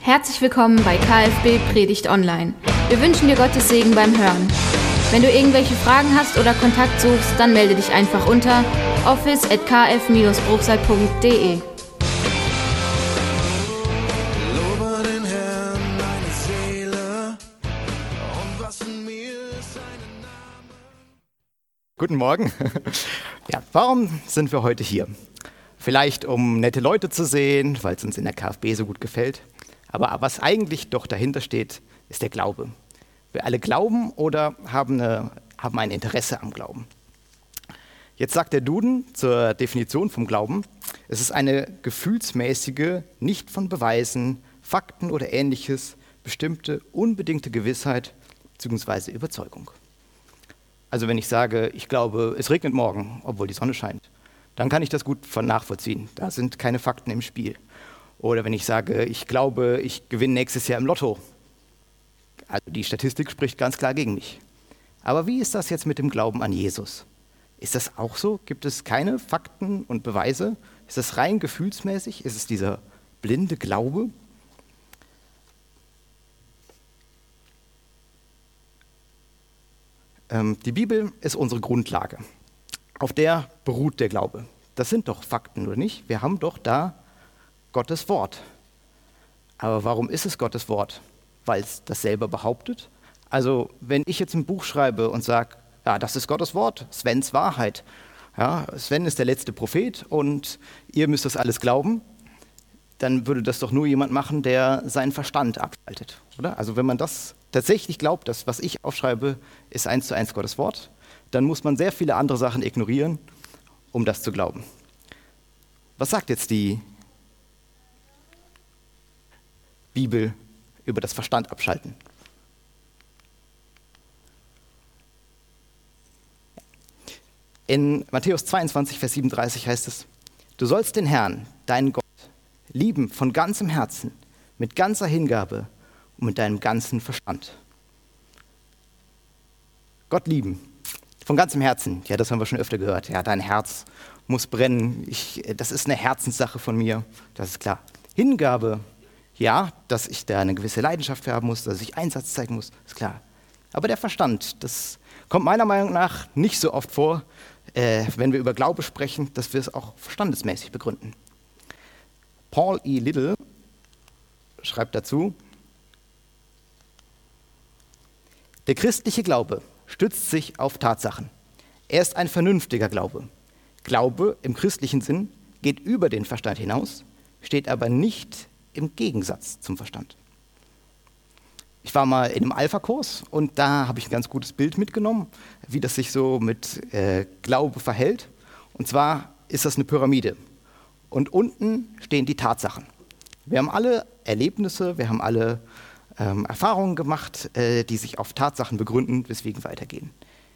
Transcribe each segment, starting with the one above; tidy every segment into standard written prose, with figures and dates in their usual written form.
Herzlich willkommen bei KFB Predigt Online. Wir wünschen dir Gottes Segen beim Hören. Wenn du irgendwelche Fragen hast oder Kontakt suchst, dann melde dich einfach unter office@kf-bruchsal.de. Guten Morgen. Ja, warum sind wir heute hier? Vielleicht, um nette Leute zu sehen, weil es uns in der KFB so gut gefällt. Aber was eigentlich doch dahinter steht, ist der Glaube. Wir alle glauben oder haben ein Interesse am Glauben. Jetzt sagt der Duden zur Definition vom Glauben, es ist eine gefühlsmäßige, nicht von Beweisen, Fakten oder Ähnliches bestimmte, unbedingte Gewissheit bzw. Überzeugung. Also wenn ich sage, ich glaube, es regnet morgen, obwohl die Sonne scheint, dann kann ich das gut nachvollziehen. Da sind keine Fakten im Spiel. Oder wenn ich sage, ich glaube, ich gewinne nächstes Jahr im Lotto. Also die Statistik spricht ganz klar gegen mich. Aber wie ist das jetzt mit dem Glauben an Jesus? Ist das auch so? Gibt es keine Fakten und Beweise? Ist das rein gefühlsmäßig? Ist es dieser blinde Glaube? Die Bibel ist unsere Grundlage. Auf der beruht der Glaube. Das sind doch Fakten, oder nicht? Wir haben doch da Gottes Wort. Aber warum ist es Gottes Wort? Weil es das selber behauptet? Also wenn ich jetzt ein Buch schreibe und sage, ja, das ist Gottes Wort, Svens Wahrheit. Ja, Sven ist der letzte Prophet und ihr müsst das alles glauben, dann würde das doch nur jemand machen, der seinen Verstand abschaltet, oder? Also wenn man das tatsächlich glaubt, das, was ich aufschreibe, ist 1:1 Gottes Wort, dann muss man sehr viele andere Sachen ignorieren, um das zu glauben. Was sagt jetzt die Bibel über das Verstand abschalten? In Matthäus 22, Vers 37 heißt es, du sollst den Herrn, deinen Gott, lieben von ganzem Herzen, mit ganzer Hingabe und mit deinem ganzen Verstand. Gott lieben, von ganzem Herzen, ja, das haben wir schon öfter gehört. Ja, dein Herz muss brennen, das ist eine Herzenssache von mir, das ist klar. Hingabe, ja, dass ich da eine gewisse Leidenschaft für haben muss, dass ich Einsatz zeigen muss, ist klar. Aber der Verstand, das kommt meiner Meinung nach nicht so oft vor, wenn wir über Glaube sprechen, dass wir es auch verstandesmäßig begründen. Paul E. Little schreibt dazu, der christliche Glaube stützt sich auf Tatsachen. Er ist ein vernünftiger Glaube. Glaube im christlichen Sinn geht über den Verstand hinaus, steht aber nicht im Gegensatz zum Verstand. Ich war mal in einem Alpha-Kurs und da habe ich ein ganz gutes Bild mitgenommen, wie das sich so mit Glaube verhält. Und zwar ist das eine Pyramide. Und unten stehen die Tatsachen. Wir haben alle Erlebnisse, wir haben alle Erfahrungen gemacht, die sich auf Tatsachen begründen, weswegen weitergehen.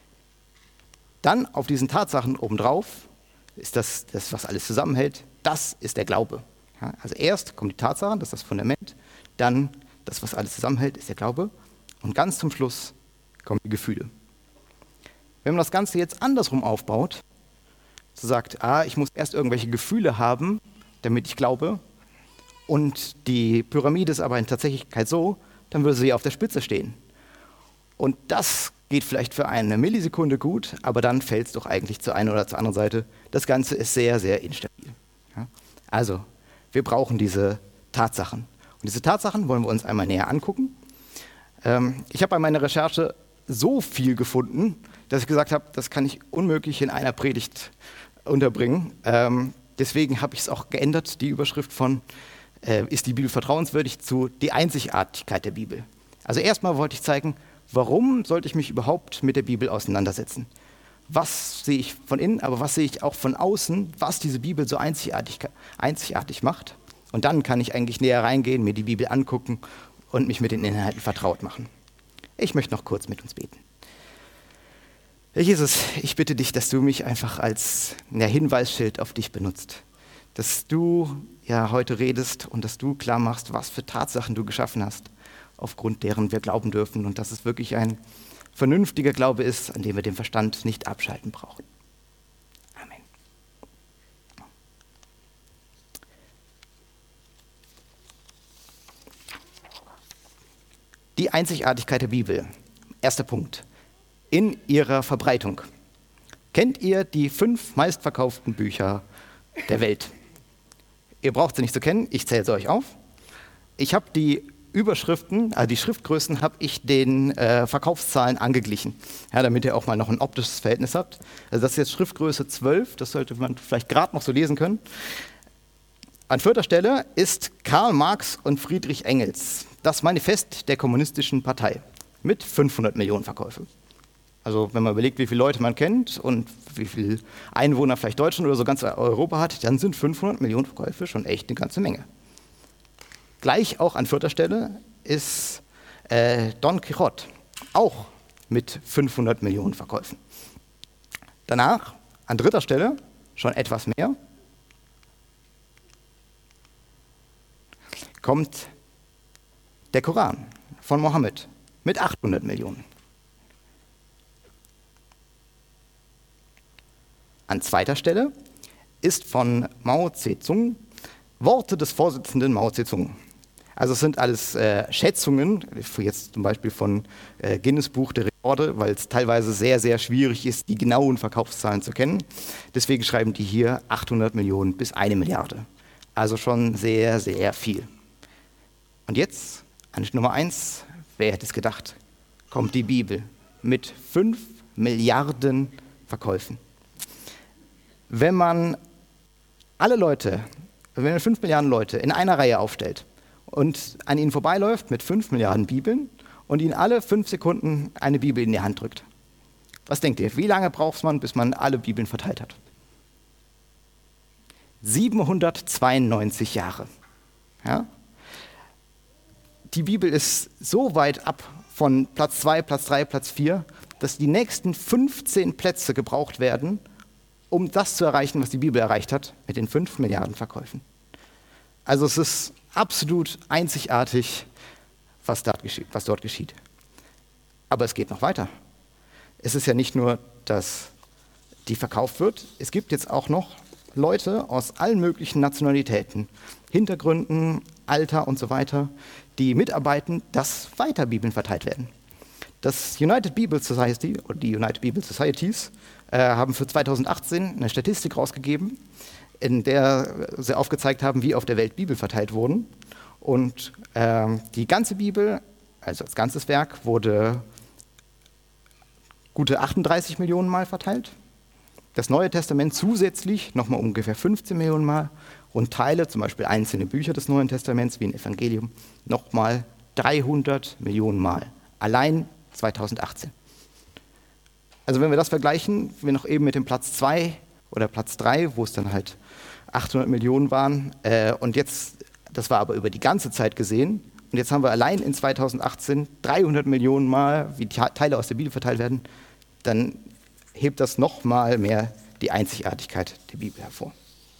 Dann auf diesen Tatsachen obendrauf ist das, was alles zusammenhält, das ist der Glaube. Ja, also erst kommen die Tatsachen, das ist das Fundament, dann das, was alles zusammenhält, ist der Glaube und ganz zum Schluss kommen die Gefühle. Wenn man das Ganze jetzt andersrum aufbaut, so sagt, ich muss erst irgendwelche Gefühle haben, damit ich glaube, und die Pyramide ist aber in Tatsächlichkeit so, dann würde sie auf der Spitze stehen. Und das geht vielleicht für eine Millisekunde gut, aber dann fällt es doch eigentlich zur einen oder zur anderen Seite. Das Ganze ist sehr, sehr instabil. Ja? Also, wir brauchen diese Tatsachen. Und diese Tatsachen wollen wir uns einmal näher angucken. Ich habe bei meiner Recherche so viel gefunden, dass ich gesagt habe, das kann ich unmöglich in einer Predigt unterbringen. Deswegen habe ich es auch geändert, die Überschrift von ist die Bibel vertrauenswürdig zu die Einzigartigkeit der Bibel. Also erstmal wollte ich zeigen, warum sollte ich mich überhaupt mit der Bibel auseinandersetzen? Was sehe ich von innen, aber was sehe ich auch von außen, was diese Bibel so einzigartig macht? Und dann kann ich eigentlich näher reingehen, mir die Bibel angucken und mich mit den Inhalten vertraut machen. Ich möchte noch kurz mit uns beten. Herr Jesus, ich bitte dich, dass du mich einfach als Hinweisschild auf dich benutzt. Dass du ja heute redest und dass du klar machst, was für Tatsachen du geschaffen hast, aufgrund deren wir glauben dürfen und dass es wirklich ein vernünftiger Glaube ist, an dem wir den Verstand nicht abschalten brauchen. Amen. Die Einzigartigkeit der Bibel. Erster Punkt. In ihrer Verbreitung. Kennt ihr die 5 meistverkauften Bücher der Welt? Ihr braucht sie nicht zu kennen, ich zähle sie euch auf. Ich habe die Überschriften, also die Schriftgrößen, habe ich den Verkaufszahlen angeglichen, ja, damit ihr auch mal noch ein optisches Verhältnis habt. Also das ist jetzt Schriftgröße 12, das sollte man vielleicht gerade noch so lesen können. An 4. Stelle ist Karl Marx und Friedrich Engels, das Manifest der Kommunistischen Partei, mit 500 Millionen Verkäufen. Also wenn man überlegt, wie viele Leute man kennt und wie viele Einwohner vielleicht Deutschland oder so ganz Europa hat, dann sind 500 Millionen Verkäufe schon echt eine ganze Menge. Gleich auch an 4. Stelle ist Don Quixote, auch mit 500 Millionen Verkäufen. Danach, an 3. Stelle, schon etwas mehr, kommt der Koran von Mohammed mit 800 Millionen. An 2. Stelle ist von Mao Zedong Worte des Vorsitzenden Mao Zedong. Also es sind alles Schätzungen, jetzt zum Beispiel von Guinness Buch der Rekorde, weil es teilweise sehr, sehr schwierig ist, die genauen Verkaufszahlen zu kennen. Deswegen schreiben die hier 800 Millionen bis 1 Milliarde. Also schon sehr, sehr viel. Und jetzt, an Nummer 1, wer hätte es gedacht, kommt die Bibel mit 5 Milliarden Verkäufen. Wenn man 5 Milliarden Leute in einer Reihe aufstellt und an ihnen vorbeiläuft mit 5 Milliarden Bibeln und ihnen alle 5 Sekunden eine Bibel in die Hand drückt, was denkt ihr, wie lange braucht man, bis man alle Bibeln verteilt hat? 792 Jahre. Ja? Die Bibel ist so weit ab von Platz 2, Platz 3, Platz 4, dass die nächsten 15 Plätze gebraucht werden, um das zu erreichen, was die Bibel erreicht hat, mit den 5 Milliarden Verkäufen. Also es ist absolut einzigartig, was dort geschieht. Aber es geht noch weiter. Es ist ja nicht nur, dass die verkauft wird, es gibt jetzt auch noch Leute aus allen möglichen Nationalitäten, Hintergründen, Alter und so weiter, die mitarbeiten, dass weiter Bibeln verteilt werden. Das United Bible Society oder die United Bible Societies haben für 2018 eine Statistik rausgegeben, in der sie aufgezeigt haben, wie auf der Welt Bibel verteilt wurden. Und die ganze Bibel, also das ganze Werk, wurde gute 38 Millionen Mal verteilt. Das Neue Testament zusätzlich nochmal ungefähr 15 Millionen Mal und Teile, zum Beispiel einzelne Bücher des Neuen Testaments wie ein Evangelium, nochmal 300 Millionen Mal. Allein 2018. Also wenn wir das vergleichen, wir noch eben mit dem Platz 2 oder Platz 3, wo es dann halt 800 Millionen waren und jetzt, das war aber über die ganze Zeit gesehen, und jetzt haben wir allein in 2018 300 Millionen Mal, wie die Teile aus der Bibel verteilt werden, dann hebt das noch mal mehr die Einzigartigkeit der Bibel hervor.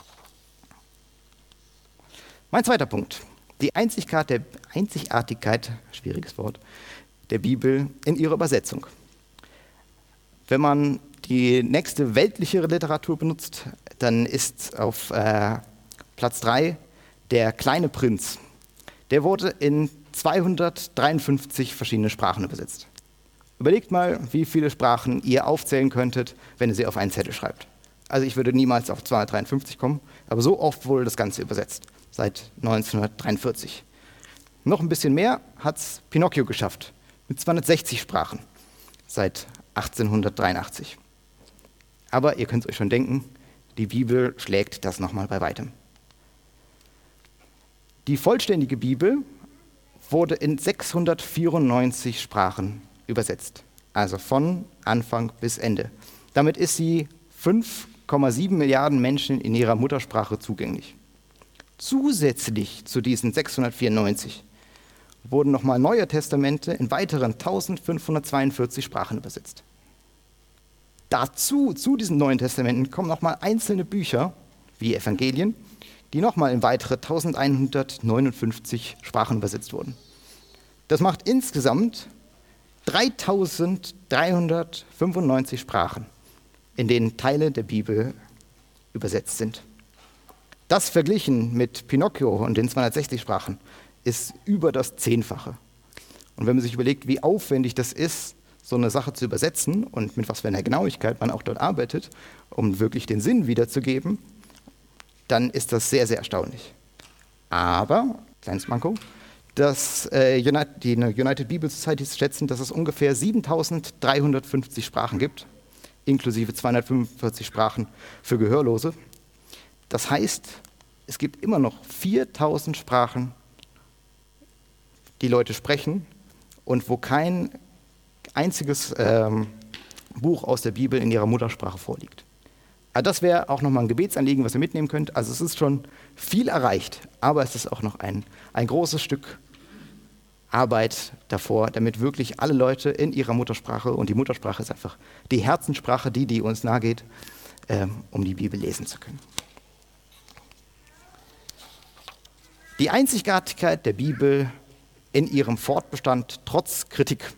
Mein zweiter Punkt, die Einzigartigkeit, schwieriges Wort, der Bibel in ihrer Übersetzung. Wenn man die nächste weltliche Literatur benutzt, dann ist auf Platz 3 der kleine Prinz. Der wurde in 253 verschiedene Sprachen übersetzt. Überlegt mal, wie viele Sprachen ihr aufzählen könntet, wenn ihr sie auf einen Zettel schreibt. Also ich würde niemals auf 253 kommen, aber so oft wurde das Ganze übersetzt, seit 1943. Noch ein bisschen mehr hat es Pinocchio geschafft, mit 260 Sprachen, seit 1883. Aber ihr könnt es euch schon denken, die Bibel schlägt das nochmal bei weitem. Die vollständige Bibel wurde in 694 Sprachen übersetzt, also von Anfang bis Ende. Damit ist sie 5,7 Milliarden Menschen in ihrer Muttersprache zugänglich. Zusätzlich zu diesen 694 wurden nochmal Neue Testamente in weiteren 1542 Sprachen übersetzt. Dazu, zu diesen Neuen Testamenten, kommen nochmal einzelne Bücher, wie Evangelien, die nochmal in weitere 1159 Sprachen übersetzt wurden. Das macht insgesamt 3395 Sprachen, in denen Teile der Bibel übersetzt sind. Das verglichen mit Pinocchio und den 260 Sprachen ist über das 10-fache. Und wenn man sich überlegt, wie aufwendig das ist, so eine Sache zu übersetzen und mit was für einer Genauigkeit man auch dort arbeitet, um wirklich den Sinn wiederzugeben, dann ist das sehr, sehr erstaunlich. Aber, kleines Manko, die United Bible Societies schätzen, dass es ungefähr 7.350 Sprachen gibt, inklusive 245 Sprachen für Gehörlose. Das heißt, es gibt immer noch 4.000 Sprachen, die Leute sprechen und wo kein einziges Buch aus der Bibel in ihrer Muttersprache vorliegt. Also das wäre auch nochmal ein Gebetsanliegen, was ihr mitnehmen könnt. Also es ist schon viel erreicht, aber es ist auch noch ein großes Stück Arbeit davor, damit wirklich alle Leute in ihrer Muttersprache, und die Muttersprache ist einfach die Herzenssprache, die uns nahe geht, um die Bibel lesen zu können. Die Einzigartigkeit der Bibel in ihrem Fortbestand trotz Kritik.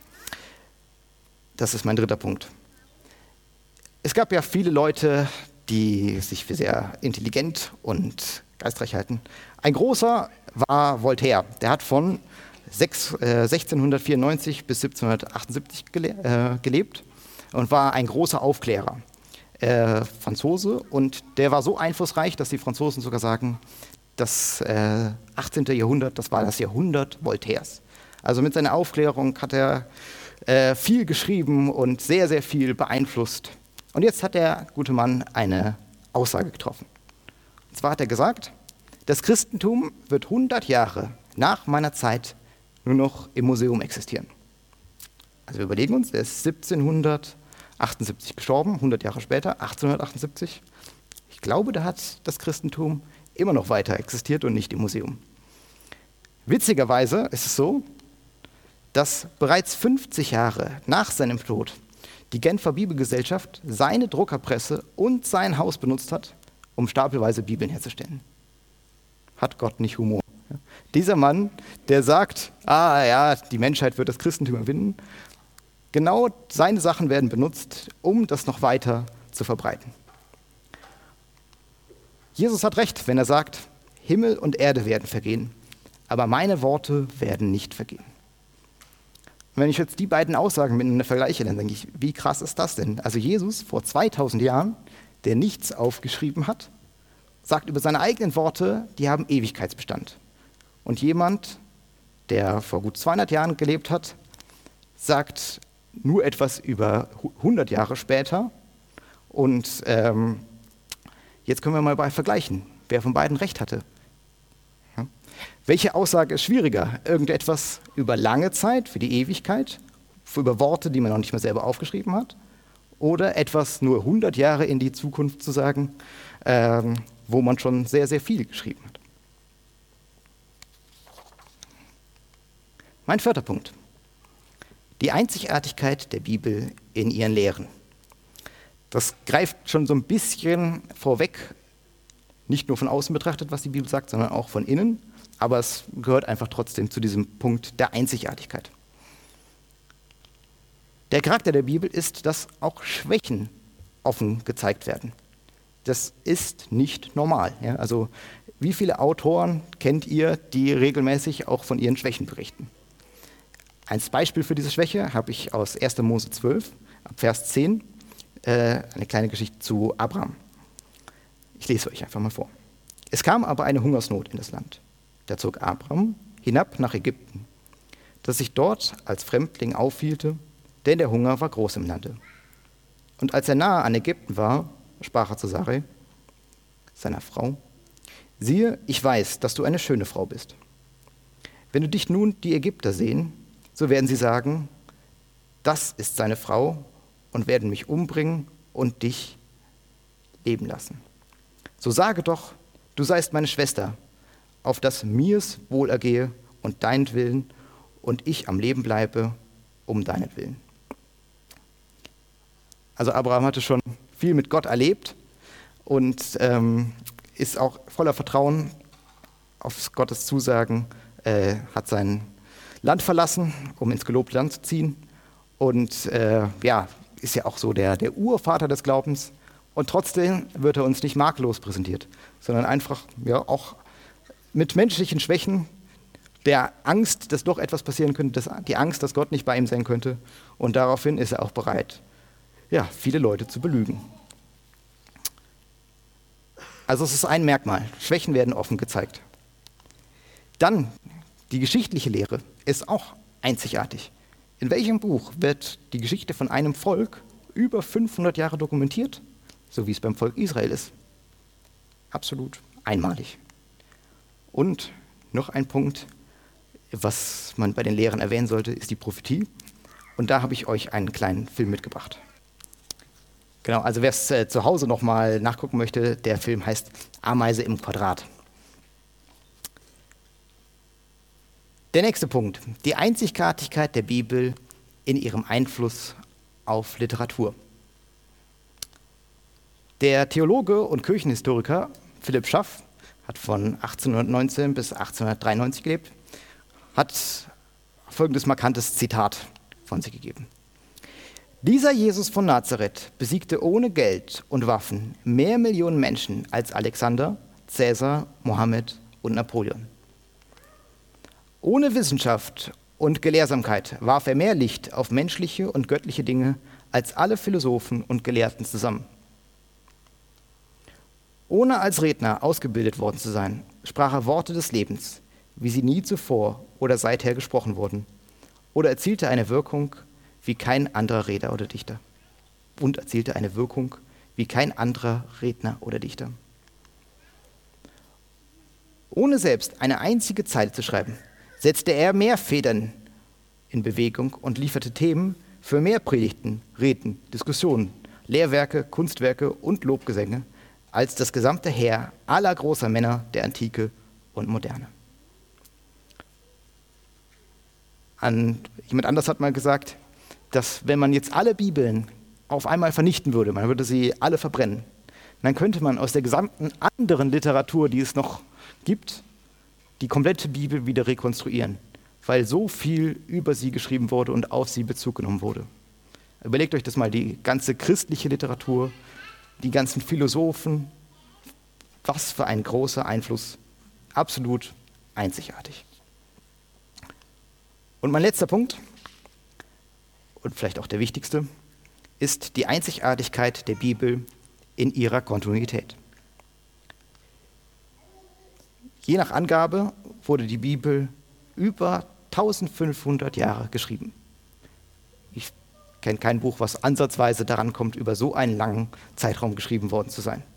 Das ist mein dritter Punkt. Es gab ja viele Leute, die sich für sehr intelligent und geistreich halten. Ein großer war Voltaire. Der hat von 1694 bis 1778 gelebt und war ein großer Aufklärer, Franzose. Und der war so einflussreich, dass die Franzosen sogar sagen, das 18. Jahrhundert, das war das Jahrhundert Voltaires. Also mit seiner Aufklärung hat er viel geschrieben und sehr, sehr viel beeinflusst. Und jetzt hat der gute Mann eine Aussage getroffen. Und zwar hat er gesagt, das Christentum wird 100 Jahre nach meiner Zeit nur noch im Museum existieren. Also wir überlegen uns, er ist 1778 gestorben, 100 Jahre später, 1878. Ich glaube, da hat das Christentum immer noch weiter existiert und nicht im Museum. Witzigerweise ist es so, dass bereits 50 Jahre nach seinem Tod die Genfer Bibelgesellschaft seine Druckerpresse und sein Haus benutzt hat, um stapelweise Bibeln herzustellen. Hat Gott nicht Humor? Dieser Mann, der sagt, die Menschheit wird das Christentum überwinden, genau seine Sachen werden benutzt, um das noch weiter zu verbreiten. Jesus hat recht, wenn er sagt, Himmel und Erde werden vergehen, aber meine Worte werden nicht vergehen. Und wenn ich jetzt die beiden Aussagen miteinander vergleiche, dann denke ich, wie krass ist das denn? Also Jesus vor 2000 Jahren, der nichts aufgeschrieben hat, sagt über seine eigenen Worte, die haben Ewigkeitsbestand. Und jemand, der vor gut 200 Jahren gelebt hat, sagt nur etwas über 100 Jahre später. Und jetzt können wir mal vergleichen, wer von beiden recht hatte. Ja? Welche Aussage ist schwieriger? Irgendetwas über lange Zeit, für die Ewigkeit, über Worte, die man noch nicht mal selber aufgeschrieben hat? Oder etwas nur 100 Jahre in die Zukunft zu sagen, wo man schon sehr, sehr viel geschrieben hat? Mein vierter Punkt. Die Einzigartigkeit der Bibel in ihren Lehren. Das greift schon so ein bisschen vorweg, nicht nur von außen betrachtet, was die Bibel sagt, sondern auch von innen. Aber es gehört einfach trotzdem zu diesem Punkt der Einzigartigkeit. Der Charakter der Bibel ist, dass auch Schwächen offen gezeigt werden. Das ist nicht normal. Ja? Also wie viele Autoren kennt ihr, die regelmäßig auch von ihren Schwächen berichten? Als Beispiel für diese Schwäche habe ich aus 1. Mose 12, ab Vers 10, eine kleine Geschichte zu Abraham. Ich lese euch einfach mal vor. Es kam aber eine Hungersnot in das Land. Da zog Abraham hinab nach Ägypten, das sich dort als Fremdling aufhielte, denn der Hunger war groß im Lande. Und als er nahe an Ägypten war, sprach er zu Sarai, seiner Frau, siehe, ich weiß, dass du eine schöne Frau bist. Wenn du dich nun die Ägypter sehen, so werden sie sagen, das ist seine Frau und werden mich umbringen und dich leben lassen. So sage doch, du seist meine Schwester, auf dass mir's wohl ergehe und deinetwillen und ich am Leben bleibe um deinetwillen. Also Abraham hatte schon viel mit Gott erlebt und ist auch voller Vertrauen auf Gottes Zusagen, hat sein Land verlassen, um ins gelobte Land zu ziehen und ist ja auch so der Urvater des Glaubens und trotzdem wird er uns nicht makellos präsentiert, sondern einfach auch mit menschlichen Schwächen, der Angst, dass doch etwas passieren könnte, die Angst, dass Gott nicht bei ihm sein könnte. Und daraufhin ist er auch bereit, ja, viele Leute zu belügen. Also es ist ein Merkmal. Schwächen werden offen gezeigt. Dann, die geschichtliche Lehre ist auch einzigartig. In welchem Buch wird die Geschichte von einem Volk über 500 Jahre dokumentiert, so wie es beim Volk Israel ist? Absolut einmalig. Und noch ein Punkt, was man bei den Lehren erwähnen sollte, ist die Prophetie. Und da habe ich euch einen kleinen Film mitgebracht. Genau, also wer es zu Hause nochmal nachgucken möchte, der Film heißt Ameise im Quadrat. Der nächste Punkt, die Einzigartigkeit der Bibel in ihrem Einfluss auf Literatur. Der Theologe und Kirchenhistoriker Philipp Schaff hat von 1819 bis 1893 gelebt, hat folgendes markantes Zitat von sich gegeben. Dieser Jesus von Nazareth besiegte ohne Geld und Waffen mehr Millionen Menschen als Alexander, Cäsar, Mohammed und Napoleon. Ohne Wissenschaft und Gelehrsamkeit warf er mehr Licht auf menschliche und göttliche Dinge als alle Philosophen und Gelehrten zusammen. Ohne als Redner ausgebildet worden zu sein, sprach er Worte des Lebens, wie sie nie zuvor oder seither gesprochen wurden, oder erzielte eine Wirkung wie kein anderer Redner oder Dichter. Ohne selbst eine einzige Zeile zu schreiben, setzte er mehr Federn in Bewegung und lieferte Themen für mehr Predigten, Reden, Diskussionen, Lehrwerke, Kunstwerke und Lobgesänge als das gesamte Heer aller großer Männer der Antike und Moderne. Jemand anders hat mal gesagt, dass wenn man jetzt alle Bibeln auf einmal vernichten würde, man würde sie alle verbrennen, dann könnte man aus der gesamten anderen Literatur, die es noch gibt, die komplette Bibel wieder rekonstruieren, weil so viel über sie geschrieben wurde und auf sie Bezug genommen wurde. Überlegt euch das mal, die ganze christliche Literatur, die ganzen Philosophen, was für ein großer Einfluss, absolut einzigartig. Und mein letzter Punkt, und vielleicht auch der wichtigste, ist die Einzigartigkeit der Bibel in ihrer Kontinuität. Je nach Angabe wurde die Bibel über 1500 Jahre geschrieben. Ich kenne kein Buch, was ansatzweise daran kommt, über so einen langen Zeitraum geschrieben worden zu sein.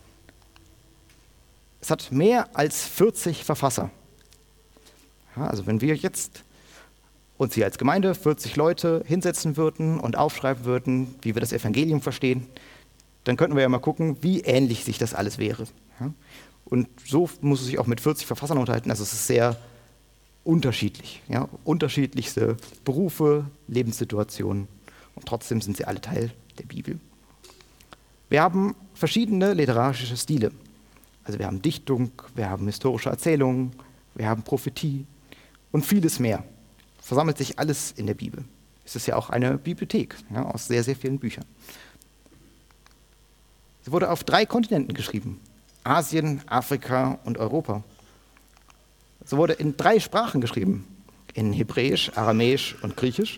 Es hat mehr als 40 Verfasser. Ja, also wenn wir jetzt uns hier als Gemeinde 40 Leute hinsetzen würden und aufschreiben würden, wie wir das Evangelium verstehen, dann könnten wir ja mal gucken, wie ähnlich sich das alles wäre. Ja? Und so muss es sich auch mit 40 Verfassern unterhalten. Also es ist sehr unterschiedlich. Ja? Unterschiedlichste Berufe, Lebenssituationen. Und trotzdem sind sie alle Teil der Bibel. Wir haben verschiedene literarische Stile. Also wir haben Dichtung, wir haben historische Erzählungen, wir haben Prophetie und vieles mehr. Versammelt sich alles in der Bibel. Es ist ja auch eine Bibliothek, ja, aus sehr, sehr vielen Büchern. Sie wurde auf 3 Kontinenten geschrieben: Asien, Afrika und Europa. Sie wurde in 3 Sprachen geschrieben: in Hebräisch, Aramäisch und Griechisch.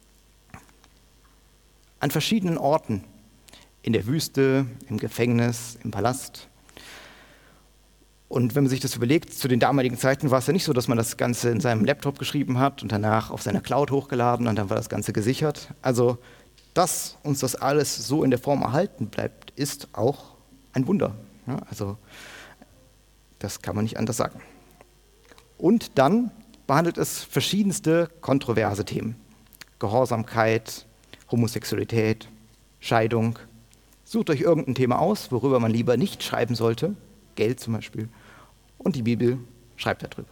An verschiedenen Orten: in der Wüste, im Gefängnis, im Palast. Und wenn man sich das überlegt, zu den damaligen Zeiten war es ja nicht so, dass man das Ganze in seinem Laptop geschrieben hat und danach auf seiner Cloud hochgeladen und dann war das Ganze gesichert. Also, dass uns das alles so in der Form erhalten bleibt, ist auch ein Wunder. Ja, also, das kann man nicht anders sagen. Und dann behandelt es verschiedenste kontroverse Themen. Gehorsamkeit, Homosexualität, Scheidung. Sucht euch irgendein Thema aus, worüber man lieber nicht schreiben sollte. Geld zum Beispiel. Und die Bibel schreibt darüber.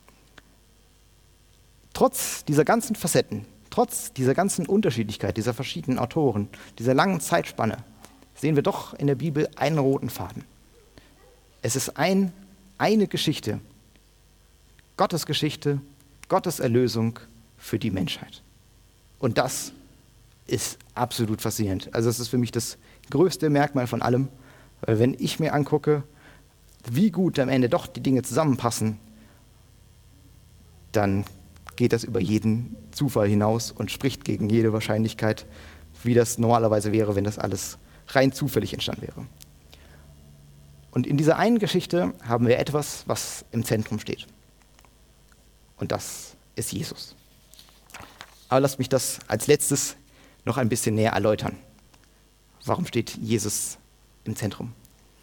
Trotz dieser ganzen Facetten, trotz dieser ganzen Unterschiedlichkeit, dieser verschiedenen Autoren, dieser langen Zeitspanne, sehen wir doch in der Bibel einen roten Faden. Es ist eine Geschichte, Gottes Geschichte, Gottes Erlösung für die Menschheit. Und das ist absolut faszinierend. Also es ist für mich das größte Merkmal von allem, weil wenn ich mir angucke, wie gut am Ende doch die Dinge zusammenpassen, dann geht das über jeden Zufall hinaus und spricht gegen jede Wahrscheinlichkeit, wie das normalerweise wäre, wenn das alles rein zufällig entstanden wäre. Und in dieser einen Geschichte haben wir etwas, was im Zentrum steht. Und das ist Jesus. Aber lasst mich das als letztes noch ein bisschen näher erläutern. Warum steht Jesus im Zentrum?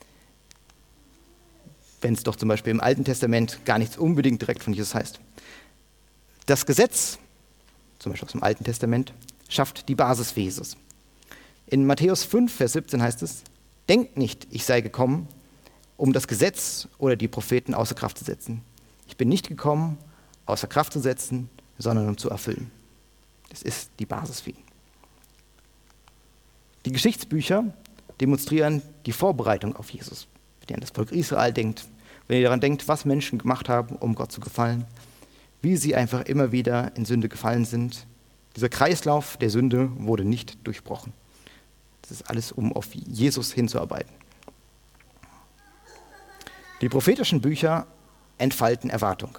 Wenn es doch zum Beispiel im Alten Testament gar nichts unbedingt direkt von Jesus heißt. Das Gesetz, zum Beispiel aus dem Alten Testament, schafft die Basis für Jesus. In Matthäus 5, Vers 17 heißt es: Denkt nicht, ich sei gekommen, um das Gesetz oder die Propheten außer Kraft zu setzen. Ich bin nicht gekommen, außer Kraft zu setzen, sondern um zu erfüllen. Das ist die Basis für ihn. Die Geschichtsbücher demonstrieren die Vorbereitung auf Jesus. Wenn ihr an das Volk Israel denkt, wenn ihr daran denkt, was Menschen gemacht haben, um Gott zu gefallen, wie sie einfach immer wieder in Sünde gefallen sind. Dieser Kreislauf der Sünde wurde nicht durchbrochen. Das ist alles, um auf Jesus hinzuarbeiten. Die prophetischen Bücher entfalten Erwartung.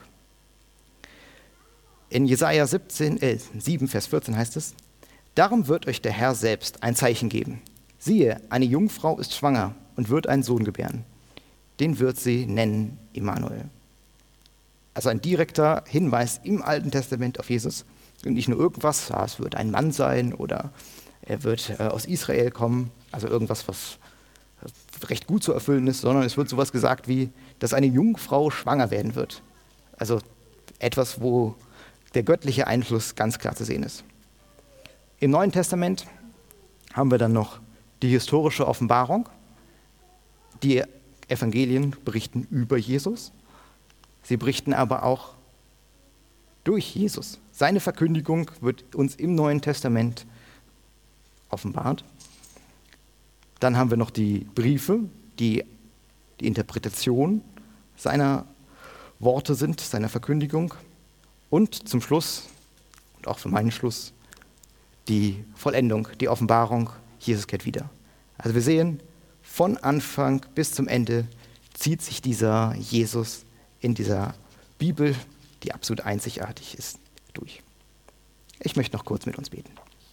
In Jesaja 7, Vers 14 heißt es: Darum wird euch der Herr selbst ein Zeichen geben. Siehe, eine Jungfrau ist schwanger und wird einen Sohn gebären. Den wird sie nennen Immanuel. Also ein direkter Hinweis im Alten Testament auf Jesus. Und nicht nur irgendwas, es wird ein Mann sein oder er wird aus Israel kommen, also irgendwas, was recht gut zu erfüllen ist, sondern es wird sowas gesagt wie, dass eine Jungfrau schwanger werden wird. Also etwas, wo der göttliche Einfluss ganz klar zu sehen ist. Im Neuen Testament haben wir dann noch die historische Offenbarung. Die Evangelien berichten über Jesus. Sie berichten aber auch durch Jesus. Seine Verkündigung wird uns im Neuen Testament offenbart. Dann haben wir noch die Briefe, die die Interpretation seiner Worte sind, seiner Verkündigung. Und zum Schluss, und auch für meinen Schluss, die Vollendung, die Offenbarung, Jesus kehrt wieder. Also wir sehen, von Anfang bis zum Ende zieht sich dieser Jesus in dieser Bibel, die absolut einzigartig ist, durch. Ich möchte noch kurz mit uns beten.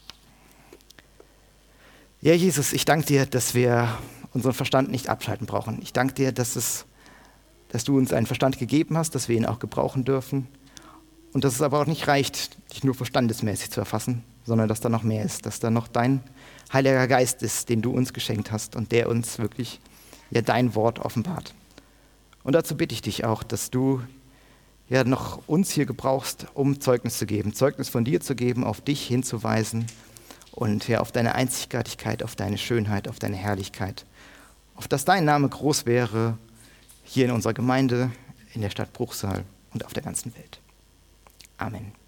Ja, Jesus, ich danke dir, dass wir unseren Verstand nicht abschalten brauchen. Ich danke dir, dass du uns einen Verstand gegeben hast, dass wir ihn auch gebrauchen dürfen. Und dass es aber auch nicht reicht, dich nur verstandesmäßig zu erfassen, sondern dass da noch mehr ist, dass da noch dein Heiliger Geist ist, den du uns geschenkt hast und der uns wirklich dein Wort offenbart. Und dazu bitte ich dich auch, dass du noch uns hier gebrauchst, um Zeugnis zu geben, Zeugnis von dir zu geben, auf dich hinzuweisen und auf deine Einzigartigkeit, auf deine Schönheit, auf deine Herrlichkeit, auf dass dein Name groß wäre hier in unserer Gemeinde, in der Stadt Bruchsal und auf der ganzen Welt. Amen.